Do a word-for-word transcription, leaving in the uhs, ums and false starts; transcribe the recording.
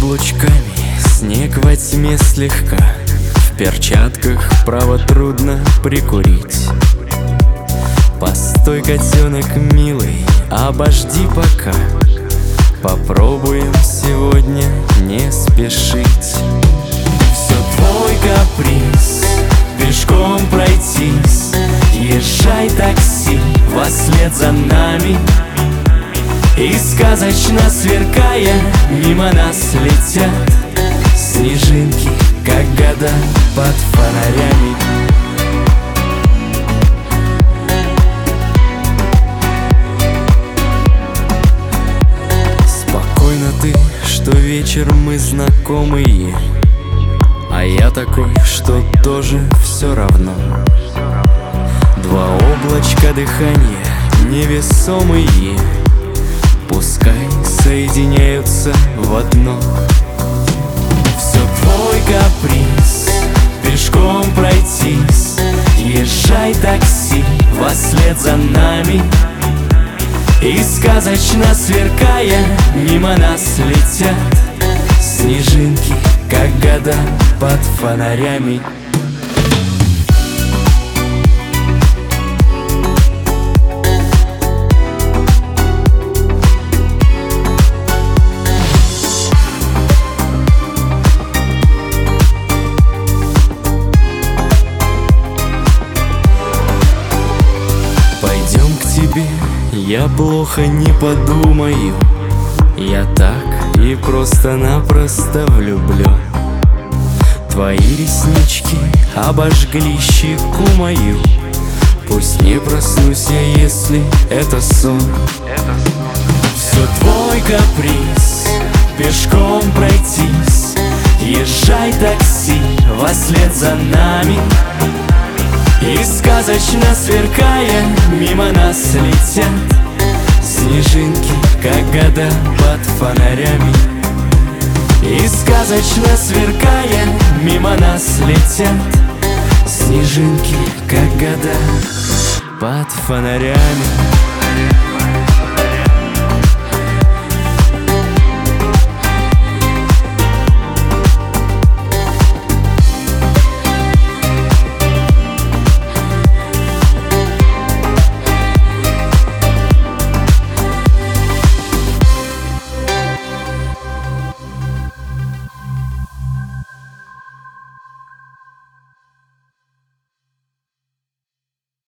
облачками, снег во тьме слегка. В перчатках право трудно прикурить. Постой, котенок милый, обожди пока. Попробуем сегодня не спешить. Все твой каприз, пешком пройтись. Езжай, такси, вослед за нами. И сказочно сверкая, мимо нас летят снежинки, как года под фонарями. Спокойно ты, что вечер мы знакомые, а я такой, что тоже все равно. Два облачка дыхания невесомые, пускай соединяются в одно. Все твой каприз, пешком пройтись. Езжай, такси, вослед за нами. И сказочно сверкая, мимо нас летят снежинки, как года под фонарями. Пойдем к тебе, я плохо не подумаю. Я так и просто-напросто влюблен. Твои реснички обожгли щеку мою. Пусть не проснусь я, если это сон. Все твой каприз, пешком пройтись. Езжай, такси, вослед за нами. И сказочно сверкая, мимо нас летят снежинки, как года под фонарями. И сказочно сверкая, мимо нас летят снежинки, как года под фонарями.